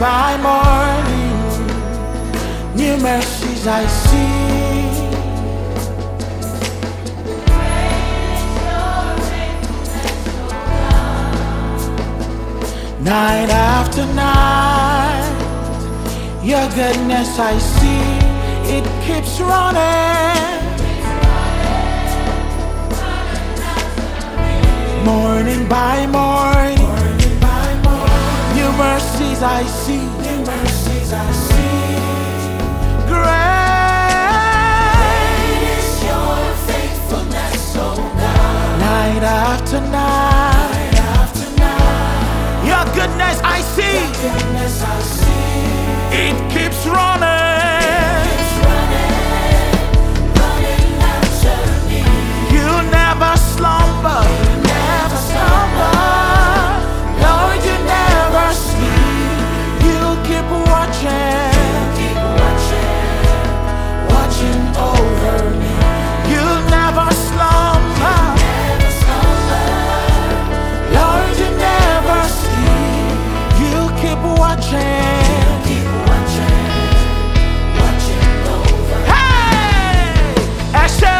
by morning, new mercies I see. Night after night, your goodness I see. It keeps running. Morning by morning, new mercies I see. Great is your faithfulness, oh God. Night after night, your goodness I see. It keeps running. After me. You never slumber. Lord, you never sleep. You keep watching over me. You never slumber. Lord, you never sleep. You keep watching over me. Hey, Ashe.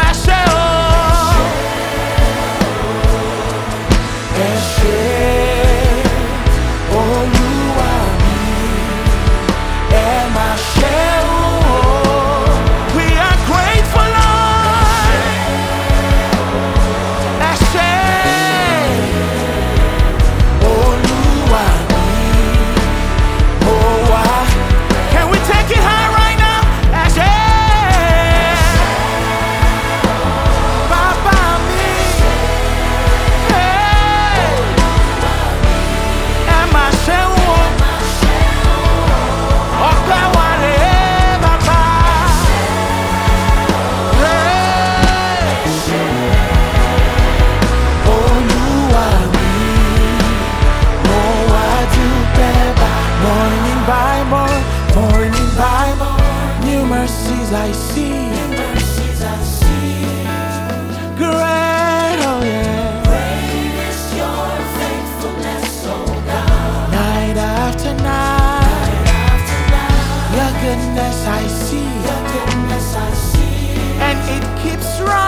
I see. Great, oh yeah. Great is your faithfulness, oh God. Night after night, your goodness I see. And it keeps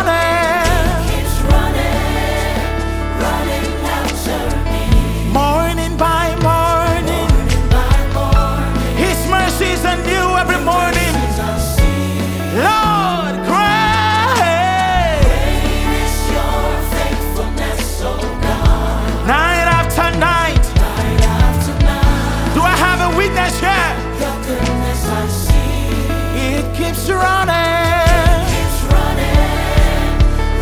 running after me. Morning by morning, His mercies are new every morning. Lord, great is your faithfulness, oh God. Night after night, do I have a witness here? Your goodness I see. It keeps running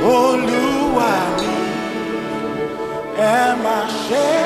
Olúwa mi, ẹ má ṣe